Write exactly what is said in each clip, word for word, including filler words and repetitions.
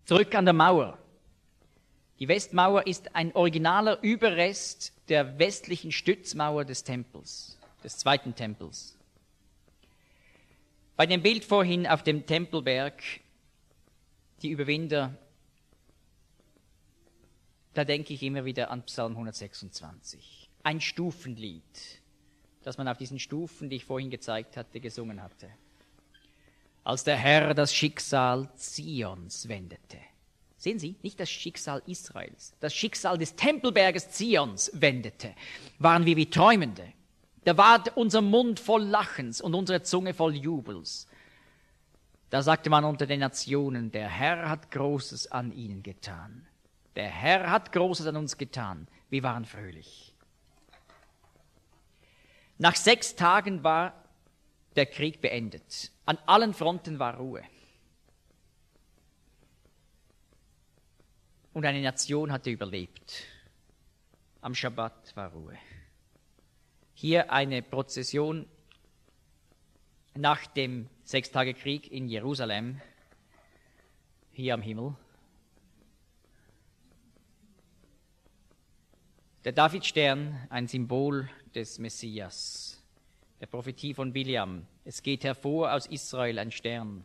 Zurück an der Mauer. Die Westmauer ist ein originaler Überrest der westlichen Stützmauer des Tempels, des zweiten Tempels. Bei dem Bild vorhin auf dem Tempelberg, die Überwinder, da denke ich immer wieder an Psalm hundertsechsundzwanzig. Ein Stufenlied, das man auf diesen Stufen, die ich vorhin gezeigt hatte, gesungen hatte. Als der Herr das Schicksal Zions wendete. Sehen Sie, nicht das Schicksal Israels, das Schicksal des Tempelberges Zions wendete, waren wir wie Träumende. Da war unser Mund voll Lachens und unsere Zunge voll Jubels. Da sagte man unter den Nationen, der Herr hat Großes an ihnen getan. Der Herr hat Großes an uns getan. Wir waren fröhlich. Nach sechs Tagen war der Krieg beendet. An allen Fronten war Ruhe. Und eine Nation hatte überlebt. Am Schabbat war Ruhe. Hier eine Prozession nach dem Sechstagekrieg in Jerusalem, hier am Himmel. Der Davidstern, ein Symbol des Messias. Der Prophetie von Biliam. Es geht hervor aus Israel ein Stern.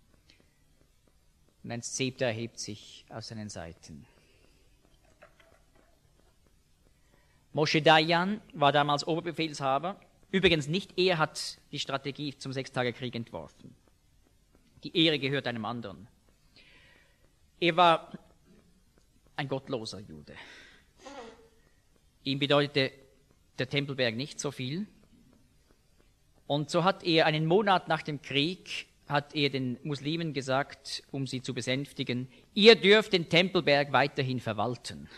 Und ein Zepter erhebt sich aus seinen Seiten. Moshe Dayan war damals Oberbefehlshaber. Übrigens nicht er hat die Strategie zum Sechstagekrieg entworfen. Die Ehre gehört einem anderen. Er war ein gottloser Jude. Ihm bedeutete der Tempelberg nicht so viel. Und so hat er einen Monat nach dem Krieg, hat er den Muslimen gesagt, um sie zu besänftigen, ihr dürft den Tempelberg weiterhin verwalten.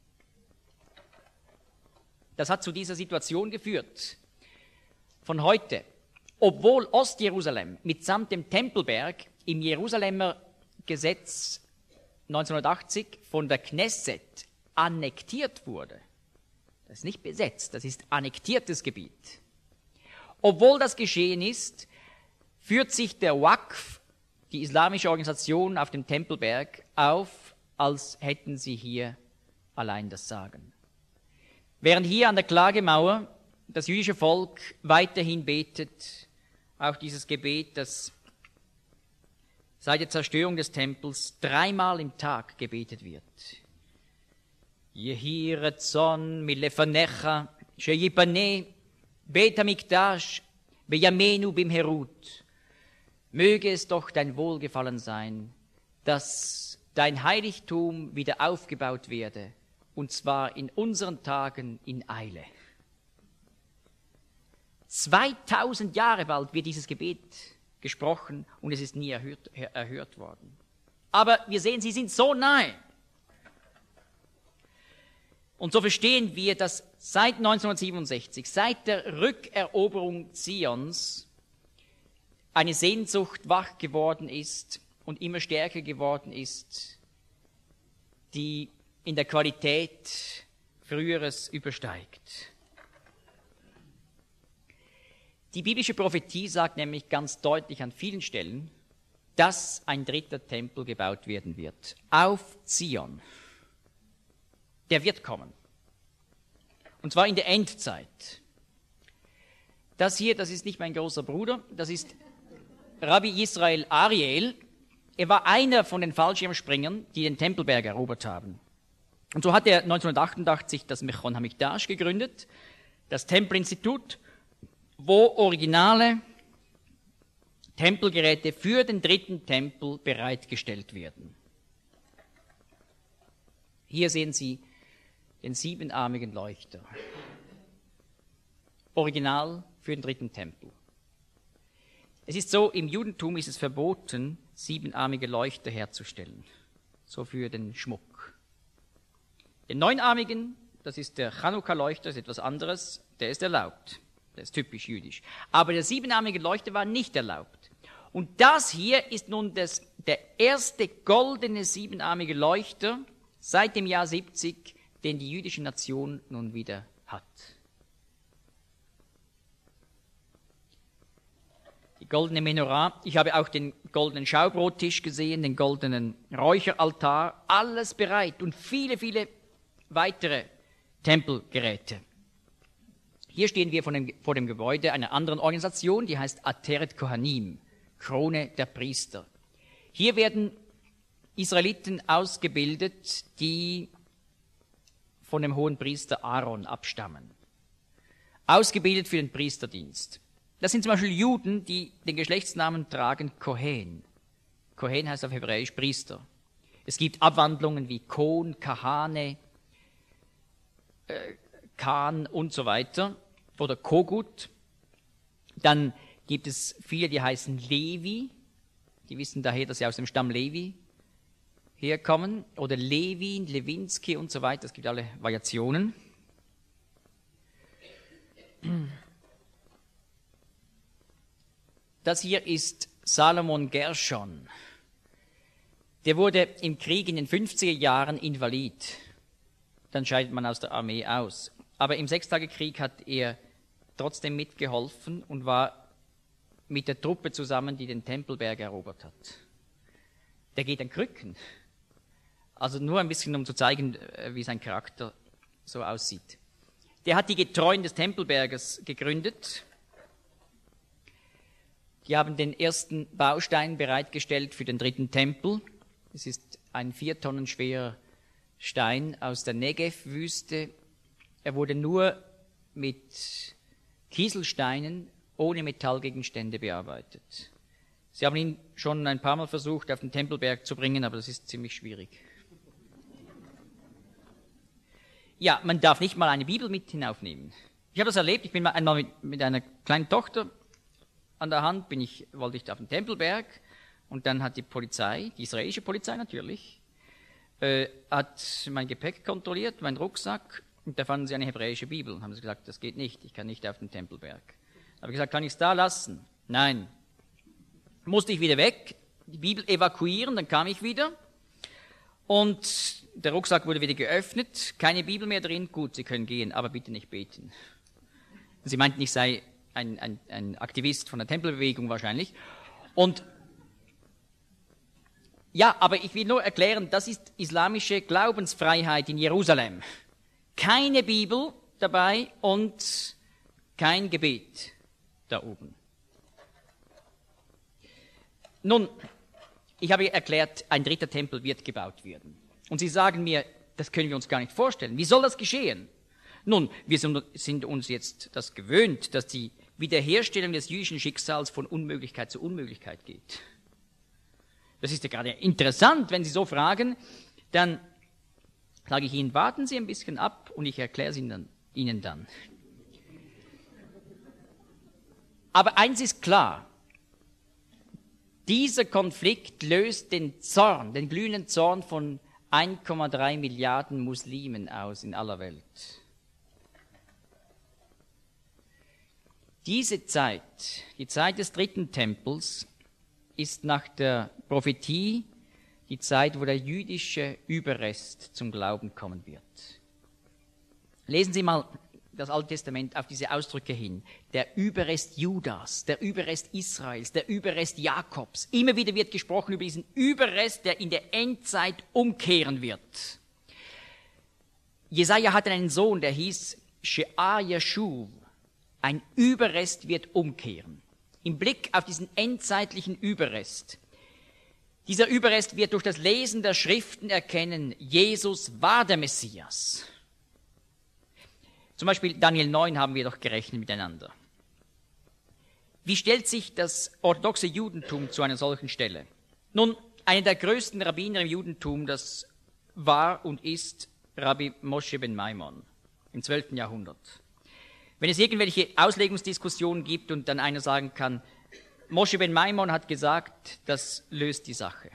Das hat zu dieser Situation geführt. Von heute, obwohl Ostjerusalem mitsamt dem Tempelberg im Jerusalemer Gesetz neunzehnhundertachtzig von der Knesset annektiert wurde, das ist nicht besetzt, das ist annektiertes Gebiet. Obwohl das geschehen ist, führt sich der Waqf, die islamische Organisation auf dem Tempelberg, auf, als hätten sie hier allein das Sagen. Während hier an der Klagemauer das jüdische Volk weiterhin betet, auch dieses Gebet, das seit der Zerstörung des Tempels dreimal im Tag gebetet wird. Yehi Ratzon milefanecha sheyipane bet hamikdash beyamenu bimherut. Möge es doch dein Wohlgefallen sein, dass dein Heiligtum wieder aufgebaut werde, und zwar in unseren Tagen in Eile. zweitausend Jahre bald wird dieses Gebet gesprochen und es ist nie erhört, erhört worden. Aber wir sehen, sie sind so nahe. Und so verstehen wir, dass seit neunzehnhundertsiebenundsechzig, seit der Rückeroberung Zions, eine Sehnsucht wach geworden ist und immer stärker geworden ist, die in der Qualität Früheres übersteigt. Die biblische Prophetie sagt nämlich ganz deutlich an vielen Stellen, dass ein dritter Tempel gebaut werden wird. Auf Zion. Der wird kommen. Und zwar in der Endzeit. Das hier, das ist nicht mein großer Bruder, das ist Rabbi Israel Ariel. Er war einer von den Fallschirmspringern, die den Tempelberg erobert haben. Und so hat er neunzehnhundertachtundachtzig das Mechon Hamikdash gegründet, das Tempelinstitut, wo originale Tempelgeräte für den dritten Tempel bereitgestellt werden. Hier sehen Sie den siebenarmigen Leuchter. Original für den dritten Tempel. Es ist so, im Judentum ist es verboten, siebenarmige Leuchter herzustellen. So für den Schmuck. Den neunarmigen, das ist der Chanukka-Leuchter, das ist etwas anderes, der ist erlaubt. Der ist typisch jüdisch. Aber der siebenarmige Leuchter war nicht erlaubt. Und das hier ist nun das, der erste goldene siebenarmige Leuchter seit dem Jahr siebzig, den die jüdische Nation nun wieder hat. Die die goldene Menorah. Ich habe auch den goldenen Schaubrottisch gesehen, den goldenen Räucheraltar, alles bereit und viele, viele weitere Tempelgeräte. Hier stehen wir vor dem, vor dem Gebäude einer anderen Organisation, die heißt Ateret Kohanim, Krone der Priester. Hier werden Israeliten ausgebildet, die von dem hohen Priester Aaron abstammen. Ausgebildet für den Priesterdienst. Das sind zum Beispiel Juden, die den Geschlechtsnamen tragen Kohen. Kohen heißt auf Hebräisch Priester. Es gibt Abwandlungen wie Kohn, Kahane, äh, Khan und so weiter oder Kogut. Dann gibt es viele, die heißen Levi. Die wissen daher, dass sie aus dem Stamm Levi herkommen. Oder Levin, Lewinsky und so weiter. Es gibt alle Variationen. Das hier ist Salomon Gershon. Der wurde im Krieg in den fünfziger Jahren invalid. Dann scheidet man aus der Armee aus. Aber im Sechstagekrieg hat er trotzdem mitgeholfen und war mit der Truppe zusammen, die den Tempelberg erobert hat. Der geht an Krücken. Also nur ein bisschen, um zu zeigen, wie sein Charakter so aussieht. Der hat die Getreuen des Tempelberges gegründet. Die haben den ersten Baustein bereitgestellt für den dritten Tempel. Es ist ein vier Tonnen schwerer Stein aus der Negev-Wüste. Er wurde nur mit Kieselsteinen ohne Metallgegenstände bearbeitet. Sie haben ihn schon ein paar Mal versucht, auf den Tempelberg zu bringen, aber das ist ziemlich schwierig. Ja, man darf nicht mal eine Bibel mit hinaufnehmen. Ich habe das erlebt, ich bin mal einmal mit, mit einer kleinen Tochter an der Hand, bin ich, wollte ich auf den Tempelberg und dann hat die Polizei, die israelische Polizei natürlich, äh, hat mein Gepäck kontrolliert, meinen Rucksack, und da fanden sie eine hebräische Bibel und haben sie gesagt, das geht nicht, ich kann nicht auf den Tempelberg. Da habe ich gesagt, kann ich es da lassen? Nein. Musste ich wieder weg, die Bibel evakuieren, dann kam ich wieder und der Rucksack wurde wieder geöffnet, keine Bibel mehr drin, gut, Sie können gehen, aber bitte nicht beten. Sie meinten, ich sei ein, ein, ein Aktivist von der Tempelbewegung wahrscheinlich. Und ja, aber ich will nur erklären, das ist islamische Glaubensfreiheit in Jerusalem. Keine Bibel dabei und kein Gebet da oben. Nun, ich habe erklärt, ein dritter Tempel wird gebaut werden. Und Sie sagen mir, das können wir uns gar nicht vorstellen. Wie soll das geschehen? Nun, wir sind uns jetzt das gewöhnt, dass die Wiederherstellung des jüdischen Schicksals von Unmöglichkeit zu Unmöglichkeit geht. Das ist ja gerade interessant, wenn Sie so fragen, dann sage ich Ihnen, warten Sie ein bisschen ab und ich erkläre es Ihnen, Ihnen dann. Aber eins ist klar, dieser Konflikt löst den Zorn, den glühenden Zorn von eins Komma drei Milliarden Muslimen aus in aller Welt. Diese Zeit, die Zeit des dritten Tempels, ist nach der Prophetie die Zeit, wo der jüdische Überrest zum Glauben kommen wird. Lesen Sie mal das Alte Testament auf diese Ausdrücke hin. Der Überrest Judas, der Überrest Israels, der Überrest Jakobs. Immer wieder wird gesprochen über diesen Überrest, der in der Endzeit umkehren wird. Jesaja hatte einen Sohn, der hieß She'ar Yashuv. Ein Überrest wird umkehren. Im Blick auf diesen endzeitlichen Überrest. Dieser Überrest wird durch das Lesen der Schriften erkennen, Jesus war der Messias. Zum Beispiel Daniel neun haben wir doch gerechnet miteinander. Wie stellt sich das orthodoxe Judentum zu einer solchen Stelle? Nun, einer der größten Rabbiner im Judentum, das war und ist Rabbi Moshe ben Maimon im zwölften Jahrhundert. Wenn es irgendwelche Auslegungsdiskussionen gibt und dann einer sagen kann, Moshe ben Maimon hat gesagt, das löst die Sache.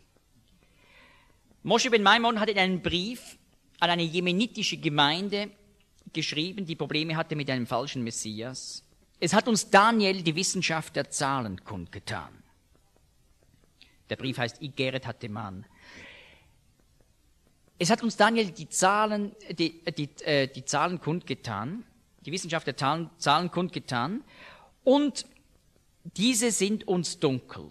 Moshe ben Maimon hat in einem Brief an eine jemenitische Gemeinde geschrieben, die Probleme hatte mit einem falschen Messias. Es hat uns Daniel die Wissenschaft der Zahlen kundgetan. Der Brief heißt Igeret Hateman. Es hat uns Daniel die Zahlen, die, die, äh, die Zahlen kundgetan, die Wissenschaft der Zahlen, Zahlen kundgetan, und diese sind uns dunkel.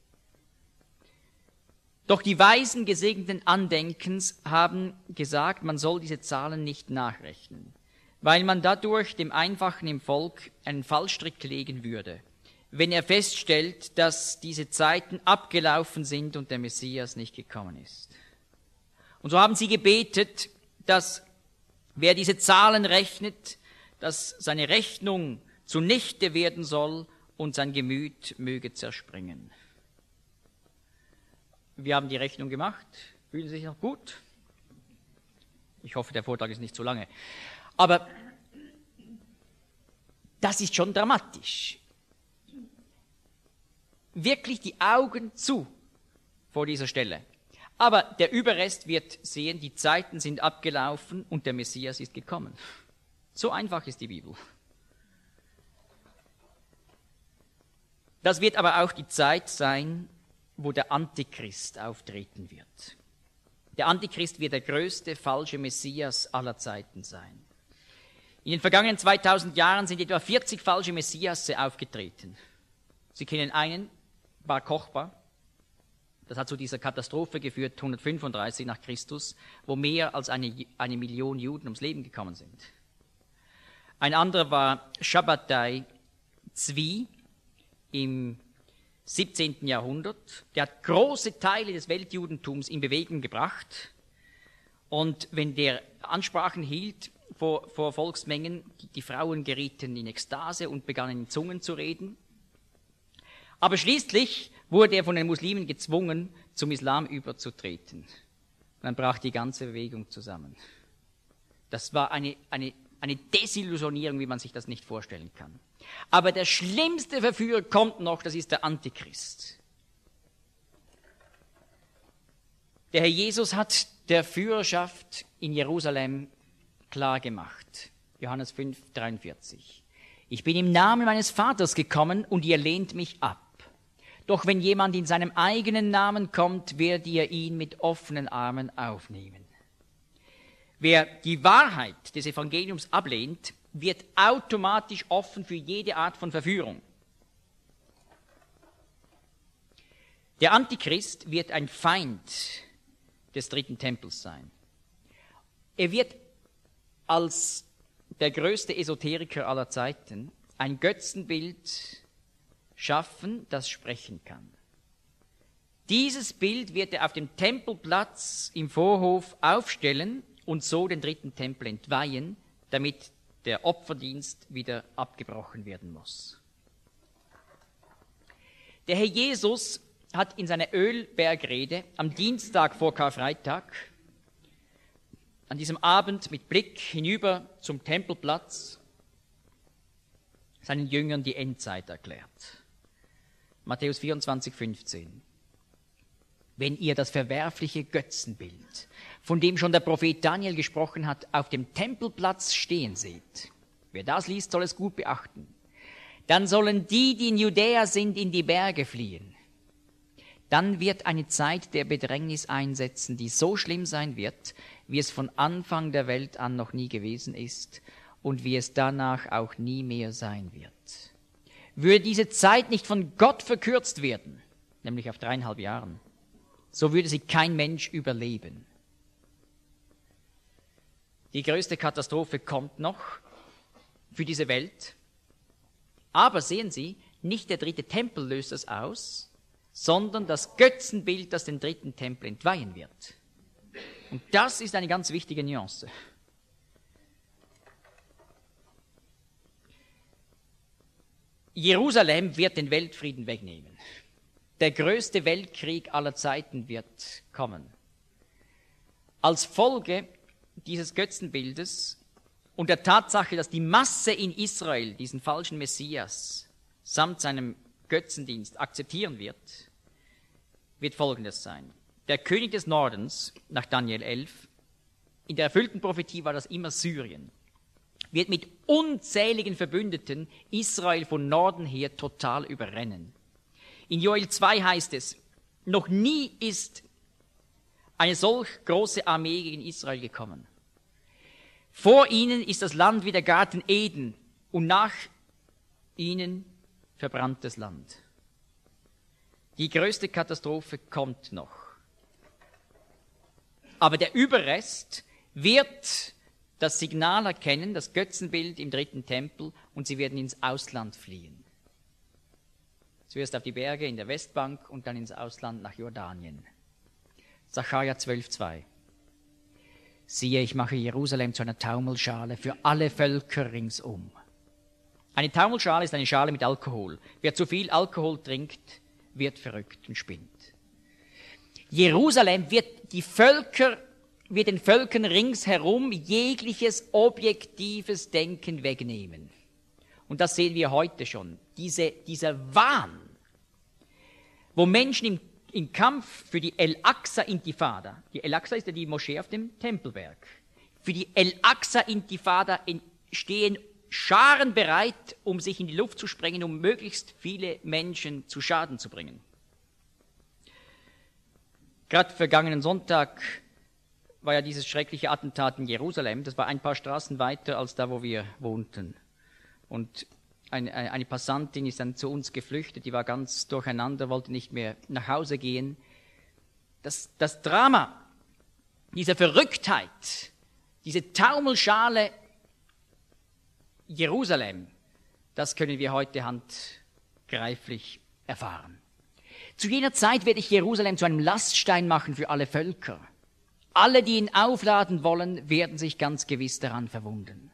Doch die Weisen gesegneten Andenkens haben gesagt, man soll diese Zahlen nicht nachrechnen, weil man dadurch dem Einfachen im Volk einen Fallstrick legen würde, wenn er feststellt, dass diese Zeiten abgelaufen sind und der Messias nicht gekommen ist. Und so haben sie gebetet, dass wer diese Zahlen rechnet, dass seine Rechnung zunichte werden soll und sein Gemüt möge zerspringen. Wir haben die Rechnung gemacht. Fühlen Sie sich noch gut? Ich hoffe, der Vortrag ist nicht zu lange. Aber das ist schon dramatisch. Wirklich die Augen zu vor dieser Stelle. Aber der Überrest wird sehen, die Zeiten sind abgelaufen und der Messias ist gekommen. So einfach ist die Bibel. Das wird aber auch die Zeit sein, wo der Antichrist auftreten wird. Der Antichrist wird der größte falsche Messias aller Zeiten sein. In den vergangenen zweitausend Jahren sind etwa vierzig falsche Messiasse aufgetreten. Sie kennen einen, Bar Kochba. Das hat zu dieser Katastrophe geführt, hundertfünfunddreißig nach Christus, wo mehr als eine, eine Million Juden ums Leben gekommen sind. Ein anderer war Shabbatai Zvi im siebzehnten Jahrhundert. Der hat große Teile des Weltjudentums in Bewegung gebracht. Und wenn der Ansprachen hielt vor, vor Volksmengen, die, die Frauen gerieten in Ekstase und begannen in Zungen zu reden. Aber schließlich wurde er von den Muslimen gezwungen, zum Islam überzutreten. Und dann brach die ganze Bewegung zusammen. Das war eine, eine, eine Desillusionierung, wie man sich das nicht vorstellen kann. Aber der schlimmste Verführer kommt noch, das ist der Antichrist. Der Herr Jesus hat der Führerschaft in Jerusalem klargemacht. Johannes fünf, dreiundvierzig. Ich bin im Namen meines Vaters gekommen und ihr lehnt mich ab. Doch wenn jemand in seinem eigenen Namen kommt, werdet ihr ihn mit offenen Armen aufnehmen. Wer die Wahrheit des Evangeliums ablehnt, wird automatisch offen für jede Art von Verführung. Der Antichrist wird ein Feind des dritten Tempels sein. Er wird als der größte Esoteriker aller Zeiten ein Götzenbild schaffen, das sprechen kann. Dieses Bild wird er auf dem Tempelplatz im Vorhof aufstellen und so den dritten Tempel entweihen, damit der Opferdienst wieder abgebrochen werden muss. Der Herr Jesus hat in seiner Ölbergrede am Dienstag vor Karfreitag, an diesem Abend mit Blick hinüber zum Tempelplatz, seinen Jüngern die Endzeit erklärt. Matthäus vierundzwanzig, fünfzehn. Wenn ihr das verwerfliche Götzenbild, von dem schon der Prophet Daniel gesprochen hat, auf dem Tempelplatz stehen seht, wer das liest, soll es gut beachten, dann sollen die, die in Judäa sind, in die Berge fliehen. Dann wird eine Zeit der Bedrängnis einsetzen, die so schlimm sein wird, wie es von Anfang der Welt an noch nie gewesen ist und wie es danach auch nie mehr sein wird. Würde diese Zeit nicht von Gott verkürzt werden, nämlich auf dreieinhalb Jahren, so würde sie kein Mensch überleben. Die größte Katastrophe kommt noch für diese Welt. Aber sehen Sie, nicht der dritte Tempel löst das aus, sondern das Götzenbild, das den dritten Tempel entweihen wird. Und das ist eine ganz wichtige Nuance. Jerusalem wird den Weltfrieden wegnehmen. Der größte Weltkrieg aller Zeiten wird kommen. Als Folge dieses Götzenbildes und der Tatsache, dass die Masse in Israel diesen falschen Messias samt seinem Götzendienst akzeptieren wird, wird Folgendes sein. Der König des Nordens, nach Daniel elf, in der erfüllten Prophetie war das immer Syrien, wird mit unzähligen Verbündeten Israel von Norden her total überrennen. In Joel zwei heißt es, noch nie ist eine solch große Armee gegen Israel gekommen. Vor ihnen ist das Land wie der Garten Eden und nach ihnen verbranntes Land. Die größte Katastrophe kommt noch. Aber der Überrest wird das Signal erkennen, das Götzenbild im dritten Tempel, und sie werden ins Ausland fliehen. Zuerst auf die Berge in der Westbank und dann ins Ausland nach Jordanien. Sacharja zwölf zwei. Siehe, ich mache Jerusalem zu einer Taumelschale für alle Völker ringsum. Eine Taumelschale ist eine Schale mit Alkohol. Wer zu viel Alkohol trinkt, wird verrückt und spinnt. Jerusalem wird die Völker, wird den Völkern ringsherum jegliches objektives Denken wegnehmen. Und das sehen wir heute schon. Diese, dieser Wahn, wo Menschen im, im Kampf für die El-Aqsa-Intifada, die El-Aqsa ist ja die Moschee auf dem Tempelberg, für die El-Aqsa-Intifada stehen Scharen bereit, um sich in die Luft zu sprengen, um möglichst viele Menschen zu Schaden zu bringen. Gerade vergangenen Sonntag war ja dieses schreckliche Attentat in Jerusalem. Das war ein paar Straßen weiter als da, wo wir wohnten. Und eine, eine Passantin ist dann zu uns geflüchtet, die war ganz durcheinander, wollte nicht mehr nach Hause gehen. Das, das Drama, diese Verrücktheit, diese Taumelschale Jerusalem, das können wir heute handgreiflich erfahren. Zu jener Zeit werde ich Jerusalem zu einem Laststein machen für alle Völker. Alle, die ihn aufladen wollen, werden sich ganz gewiss daran verwunden.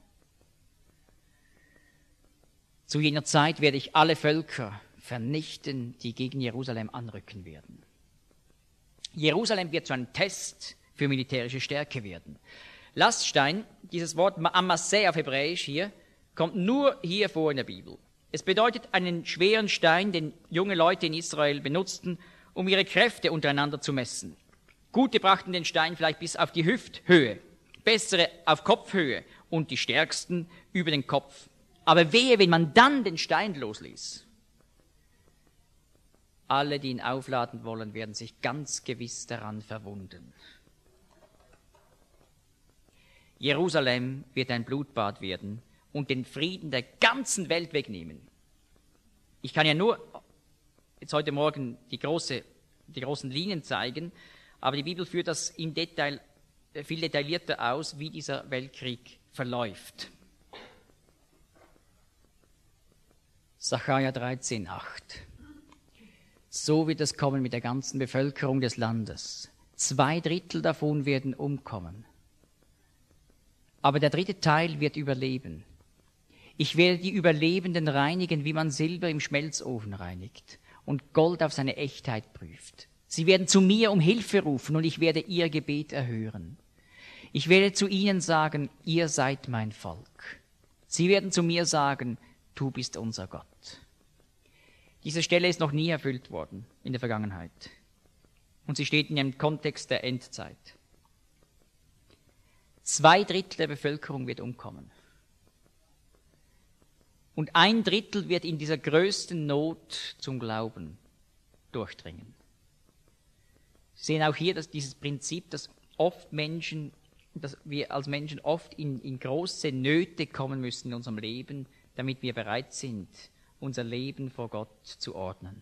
Zu jener Zeit werde ich alle Völker vernichten, die gegen Jerusalem anrücken werden. Jerusalem wird zu einem Test für militärische Stärke werden. Laststein, dieses Wort Amasseh auf Hebräisch hier, kommt nur hier vor in der Bibel. Es bedeutet einen schweren Stein, den junge Leute in Israel benutzten, um ihre Kräfte untereinander zu messen. Gute brachten den Stein vielleicht bis auf die Hüfthöhe, bessere auf Kopfhöhe und die stärksten über den Kopf. Aber wehe, wenn man dann den Stein losließ. Alle, die ihn aufladen wollen, werden sich ganz gewiss daran verwunden. Jerusalem wird ein Blutbad werden und den Frieden der ganzen Welt wegnehmen. Ich kann ja nur jetzt heute Morgen die, große, die großen Linien zeigen, aber die Bibel führt das im Detail viel detaillierter aus, wie dieser Weltkrieg verläuft. Sacharja dreizehn acht. So wird es kommen mit der ganzen Bevölkerung des Landes. Zwei Drittel davon werden umkommen. Aber der dritte Teil wird überleben. Ich werde die Überlebenden reinigen, wie man Silber im Schmelzofen reinigt und Gold auf seine Echtheit prüft. Sie werden zu mir um Hilfe rufen und ich werde ihr Gebet erhören. Ich werde zu ihnen sagen, ihr seid mein Volk. Sie werden zu mir sagen, du bist unser Gott. Diese Stelle ist noch nie erfüllt worden in der Vergangenheit. Und sie steht in einem Kontext der Endzeit. Zwei Drittel der Bevölkerung wird umkommen. Und ein Drittel wird in dieser größten Not zum Glauben durchdringen. Sie sehen auch hier dass dieses Prinzip, dass oft Menschen, dass wir als Menschen oft in, in große Nöte kommen müssen in unserem Leben, damit wir bereit sind, unser Leben vor Gott zu ordnen.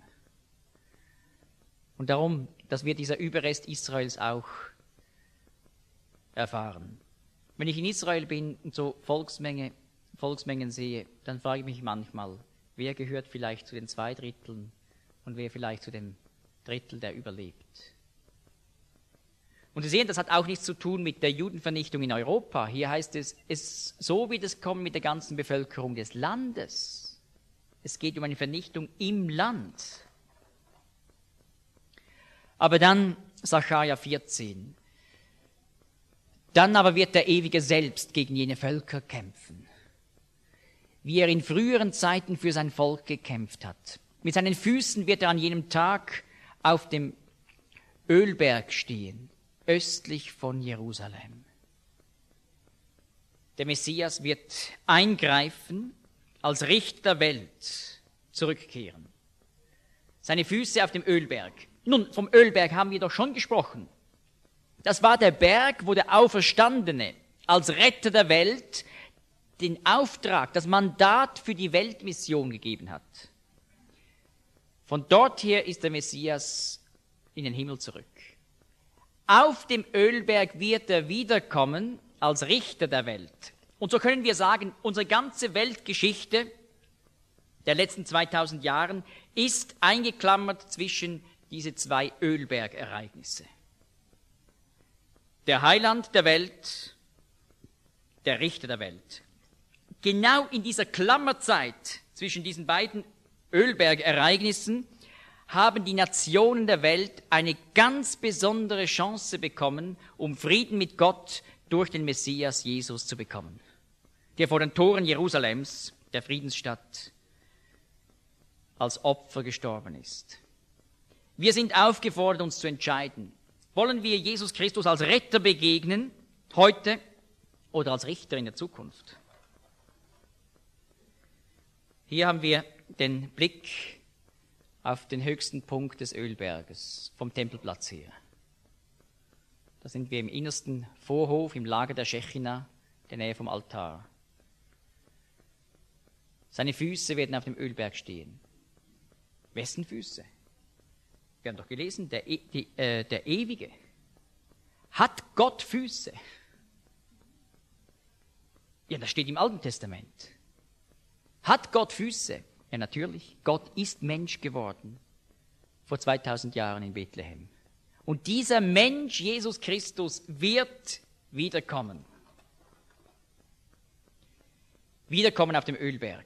Und darum, dass wir dieser Überrest Israels auch erfahren. Wenn ich in Israel bin und so Volksmenge, Volksmengen sehe, dann frage ich mich manchmal, wer gehört vielleicht zu den zwei Dritteln und wer vielleicht zu dem Drittel, der überlebt. Und Sie sehen, das hat auch nichts zu tun mit der Judenvernichtung in Europa. Hier heißt es, es so wird es kommen mit der ganzen Bevölkerung des Landes. Es geht um eine Vernichtung im Land. Aber dann Sacharja vierzehn. Dann aber wird der Ewige selbst gegen jene Völker kämpfen, wie er in früheren Zeiten für sein Volk gekämpft hat. Mit seinen Füßen wird er an jenem Tag auf dem Ölberg stehen, östlich von Jerusalem. Der Messias wird eingreifen, als Richter der Welt zurückkehren. Seine Füße auf dem Ölberg. Nun, vom Ölberg haben wir doch schon gesprochen. Das war der Berg, wo der Auferstandene als Retter der Welt den Auftrag, das Mandat für die Weltmission gegeben hat. Von dort her ist der Messias in den Himmel zurück. Auf dem Ölberg wird er wiederkommen als Richter der Welt. Und so können wir sagen, unsere ganze Weltgeschichte der letzten zweitausend Jahren ist eingeklammert zwischen diese zwei Ölbergereignisse. Der Heiland der Welt, der Richter der Welt. Genau in dieser Klammerzeit zwischen diesen beiden Ölbergereignissen haben die Nationen der Welt eine ganz besondere Chance bekommen, um Frieden mit Gott durch den Messias Jesus zu bekommen, der vor den Toren Jerusalems, der Friedensstadt, als Opfer gestorben ist. Wir sind aufgefordert, uns zu entscheiden. Wollen wir Jesus Christus als Retter begegnen, heute, oder als Richter in der Zukunft? Hier haben wir den Blick auf den höchsten Punkt des Ölberges, vom Tempelplatz her. Da sind wir im innersten Vorhof, im Lager der Schechina, in der Nähe vom Altar. Seine Füße werden auf dem Ölberg stehen. Wessen Füße? Wir haben doch gelesen, der, e- die, äh, der Ewige. Hat Gott Füße? Ja, das steht im Alten Testament. Hat Gott Füße? Ja, natürlich. Gott ist Mensch geworden vor zweitausend Jahren in Bethlehem. Und dieser Mensch, Jesus Christus, wird wiederkommen. Wiederkommen auf dem Ölberg.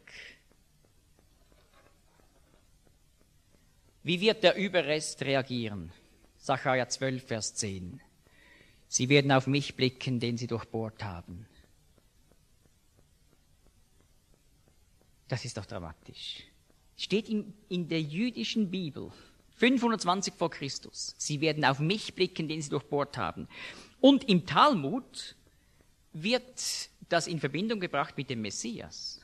Wie wird der Überrest reagieren? Sacharja zwölf, Vers zehn. Sie werden auf mich blicken, den sie durchbohrt haben. Das ist doch dramatisch. Steht in, in der jüdischen Bibel, fünfhundertzwanzig vor Christus. Sie werden auf mich blicken, den sie durchbohrt haben. Und im Talmud wird das in Verbindung gebracht mit dem Messias.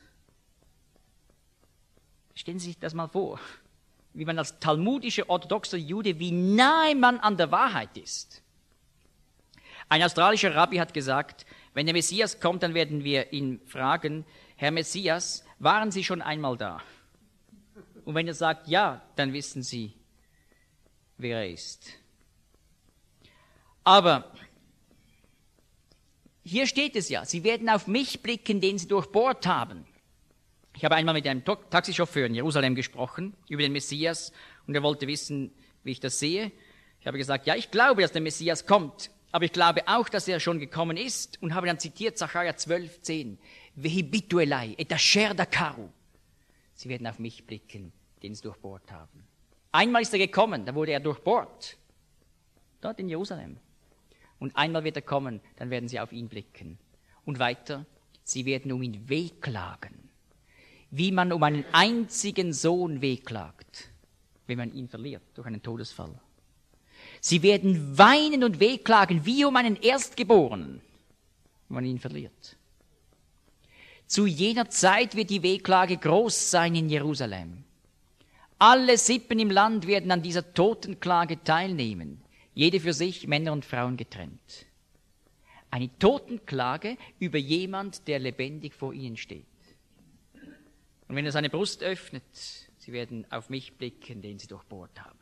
Stellen Sie sich das mal vor, wie man als talmudischer orthodoxer Jude, wie nahe man an der Wahrheit ist. Ein australischer Rabbi hat gesagt, wenn der Messias kommt, dann werden wir ihn fragen, Herr Messias, waren Sie schon einmal da? Und wenn er sagt ja, dann wissen Sie, wer er ist. Aber hier steht es ja, Sie werden auf mich blicken, den Sie durchbohrt haben. Ich habe einmal mit einem Taxichauffeur in Jerusalem gesprochen über den Messias und er wollte wissen, wie ich das sehe. Ich habe gesagt, ja, ich glaube, dass der Messias kommt, aber ich glaube auch, dass er schon gekommen ist und habe dann zitiert Sacharja zwölf, zehn. Vehibitu elai, et asher dakaru. Sie werden auf mich blicken, den sie durchbohrt haben. Einmal ist er gekommen, da wurde er durchbohrt. Dort in Jerusalem. Und einmal wird er kommen, dann werden sie auf ihn blicken. Und weiter, sie werden um ihn wehklagen. Wie man um einen einzigen Sohn wehklagt, wenn man ihn verliert durch einen Todesfall. Sie werden weinen und wehklagen, wie um einen Erstgeborenen, wenn man ihn verliert. Zu jener Zeit wird die Wehklage groß sein in Jerusalem. Alle Sippen im Land werden an dieser Totenklage teilnehmen, jede für sich, Männer und Frauen getrennt. Eine Totenklage über jemand, der lebendig vor ihnen steht. Und wenn er seine Brust öffnet, sie werden auf mich blicken, den sie durchbohrt haben.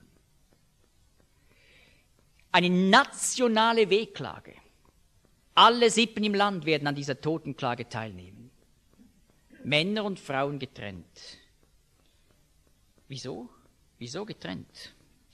Eine nationale Wehklage. Alle Sippen im Land werden an dieser Totenklage teilnehmen. Männer und Frauen getrennt. Wieso? Wieso getrennt?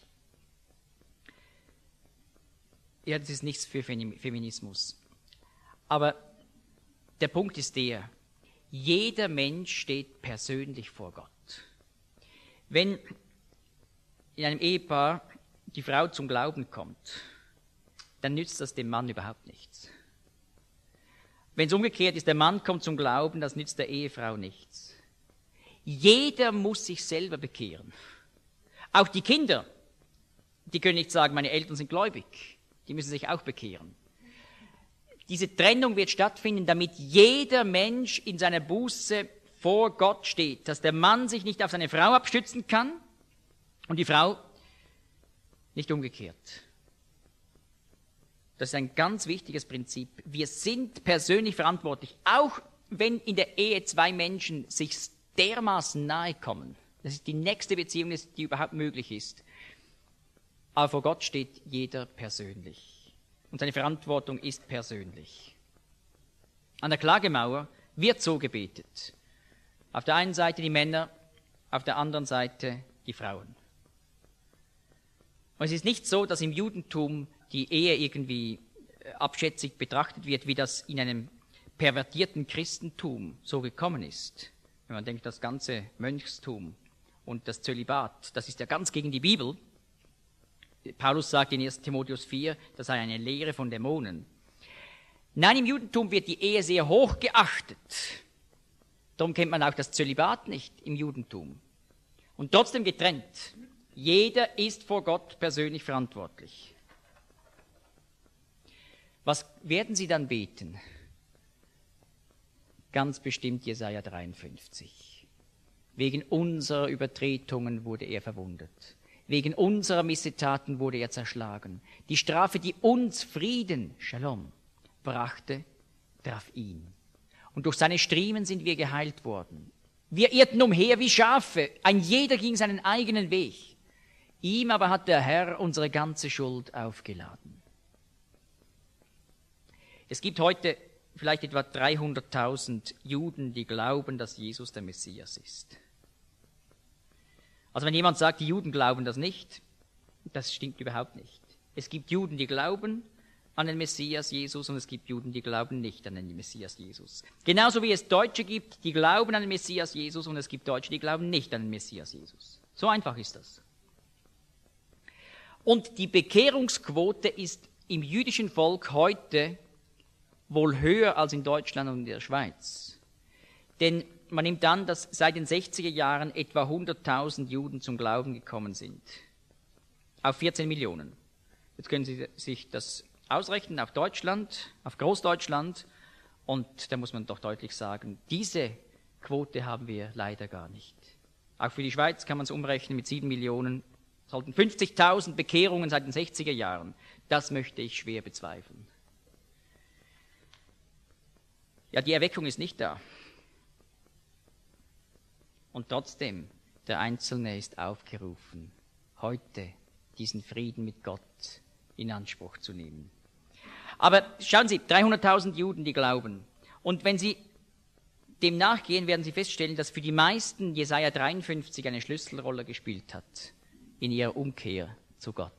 Ja, das ist nichts für Feminismus. Aber der Punkt ist der, jeder Mensch steht persönlich vor Gott. Wenn in einem Ehepaar die Frau zum Glauben kommt, dann nützt das dem Mann überhaupt nichts. Wenn es umgekehrt ist, der Mann kommt zum Glauben, das nützt der Ehefrau nichts. Jeder muss sich selber bekehren. Auch die Kinder, die können nicht sagen, meine Eltern sind gläubig. Die müssen sich auch bekehren. Diese Trennung wird stattfinden, damit jeder Mensch in seiner Buße vor Gott steht, dass der Mann sich nicht auf seine Frau abstützen kann und die Frau nicht umgekehrt. Das ist ein ganz wichtiges Prinzip. Wir sind persönlich verantwortlich, auch wenn in der Ehe zwei Menschen sich dermaßen nahe kommen, Das ist die nächste Beziehung, die überhaupt möglich ist. Aber vor Gott steht jeder persönlich. Und seine Verantwortung ist persönlich. An der Klagemauer wird so gebetet. Auf der einen Seite die Männer, auf der anderen Seite die Frauen. Und es ist nicht so, dass im Judentum die Ehe irgendwie abschätzig betrachtet wird, wie das in einem pervertierten Christentum so gekommen ist. Wenn man denkt, das ganze Mönchstum und das Zölibat, das ist ja ganz gegen die Bibel. Paulus sagt in erster Timotheus vier, das sei eine Lehre von Dämonen. Nein, im Judentum wird die Ehe sehr hoch geachtet. Darum kennt man auch das Zölibat nicht im Judentum. Und trotzdem getrennt. Jeder ist vor Gott persönlich verantwortlich. Was werden Sie dann beten? Ganz bestimmt Jesaja dreiundfünfzig. Wegen unserer Übertretungen wurde er verwundet. Wegen unserer Missetaten wurde er zerschlagen. Die Strafe, die uns Frieden, Shalom, brachte, traf ihn. Und durch seine Striemen sind wir geheilt worden. Wir irrten umher wie Schafe, ein jeder ging seinen eigenen Weg. Ihm aber hat der Herr unsere ganze Schuld aufgeladen. Es gibt heute vielleicht etwa dreihunderttausend Juden, die glauben, dass Jesus der Messias ist. Also wenn jemand sagt, die Juden glauben das nicht, das stimmt überhaupt nicht. Es gibt Juden, die glauben an den Messias Jesus und es gibt Juden, die glauben nicht an den Messias Jesus. Genauso wie es Deutsche gibt, die glauben an den Messias Jesus und es gibt Deutsche, die glauben nicht an den Messias Jesus. So einfach ist das. Und die Bekehrungsquote ist im jüdischen Volk heute wohl höher als in Deutschland und in der Schweiz. Denn man nimmt an, dass seit den sechziger Jahren etwa hunderttausend Juden zum Glauben gekommen sind. Auf vierzehn Millionen. Jetzt können Sie sich das ausrechnen auf Deutschland, auf Großdeutschland. Und da muss man doch deutlich sagen, diese Quote haben wir leider gar nicht. Auch für die Schweiz kann man es umrechnen mit sieben Millionen. Sollten fünfzigtausend Bekehrungen seit den sechziger Jahren. Das möchte ich schwer bezweifeln. Ja, die Erweckung ist nicht da. Und trotzdem, der Einzelne ist aufgerufen, heute diesen Frieden mit Gott in Anspruch zu nehmen. Aber schauen Sie, dreihunderttausend Juden, die glauben. Und wenn Sie dem nachgehen, werden Sie feststellen, dass für die meisten Jesaja dreiundfünfzig eine Schlüsselrolle gespielt hat in ihrer Umkehr zu Gott.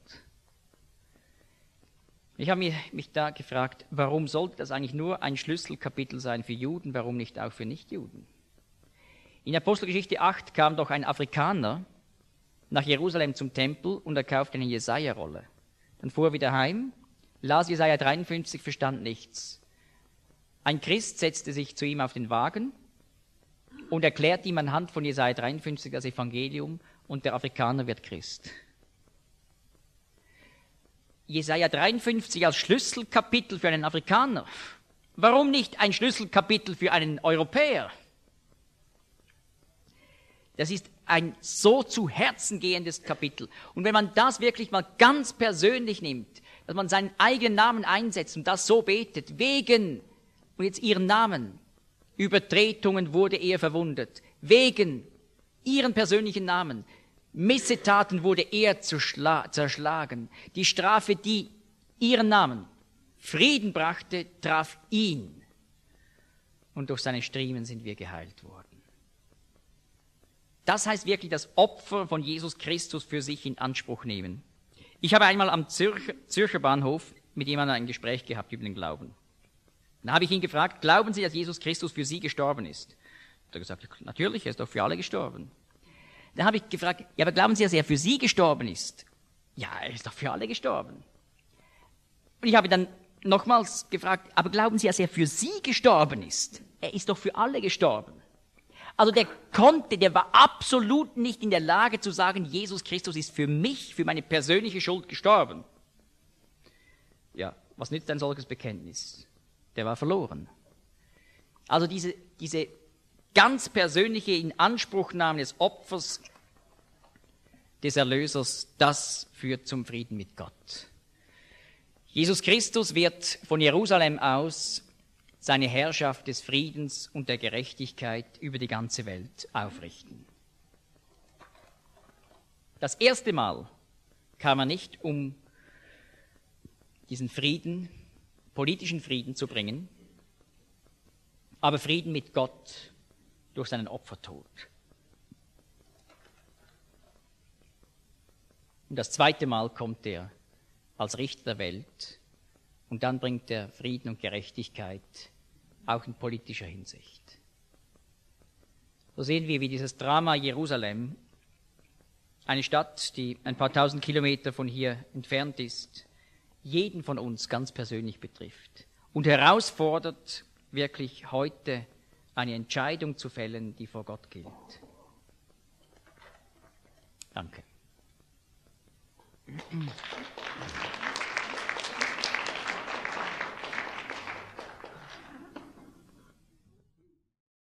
Ich habe mich, mich da gefragt, warum sollte das eigentlich nur ein Schlüsselkapitel sein für Juden, warum nicht auch für Nichtjuden? In Apostelgeschichte acht kam doch ein Afrikaner nach Jerusalem zum Tempel und er kaufte eine Jesaja-Rolle. Dann fuhr er wieder heim, las Jesaja dreiundfünfzig, verstand nichts. Ein Christ setzte sich zu ihm auf den Wagen und erklärte ihm anhand von Jesaja dreiundfünfzig das Evangelium und der Afrikaner wird Christ. Jesaja dreiundfünfzig als Schlüsselkapitel für einen Afrikaner. Warum nicht ein Schlüsselkapitel für einen Europäer? Das ist ein so zu Herzen gehendes Kapitel. Und wenn man das wirklich mal ganz persönlich nimmt, dass man seinen eigenen Namen einsetzt und das so betet, wegen, und jetzt ihren Namen, Übertretungen wurde er verwundet, wegen ihren persönlichen Namen, Missetaten wurde er zerschlagen, die Strafe, die ihren Namen Frieden brachte, traf ihn. Und durch seine Striemen sind wir geheilt worden. Das heißt wirklich das Opfer von Jesus Christus für sich in Anspruch nehmen. Ich habe einmal am Zürcher, Zürcher Bahnhof mit jemandem ein Gespräch gehabt über den Glauben. Dann habe ich ihn gefragt, glauben Sie, dass Jesus Christus für Sie gestorben ist? Er hat gesagt, natürlich, er ist doch für alle gestorben. Dann habe ich gefragt, ja, aber glauben Sie, dass er für Sie gestorben ist? Ja, er ist doch für alle gestorben. Und ich habe dann nochmals gefragt, aber glauben Sie, dass er für Sie gestorben ist? Er ist doch für alle gestorben. Also der konnte, der war absolut nicht in der Lage zu sagen, Jesus Christus ist für mich, für meine persönliche Schuld gestorben. Ja, was nützt ein solches Bekenntnis? Der war verloren. Also diese, diese ganz persönliche Inanspruchnahme des Opfers des Erlösers, das führt zum Frieden mit Gott. Jesus Christus wird von Jerusalem aus seine Herrschaft des Friedens und der Gerechtigkeit über die ganze Welt aufrichten. Das erste Mal kam er nicht, um diesen Frieden, politischen Frieden zu bringen, aber Frieden mit Gott durch seinen Opfertod. Und das zweite Mal kommt er als Richter der Welt und dann bringt er Frieden und Gerechtigkeit auch in politischer Hinsicht. So sehen wir, wie dieses Drama Jerusalem, eine Stadt, die ein paar tausend Kilometer von hier entfernt ist, jeden von uns ganz persönlich betrifft und herausfordert, wirklich heute eine Entscheidung zu fällen, die vor Gott gilt. Danke.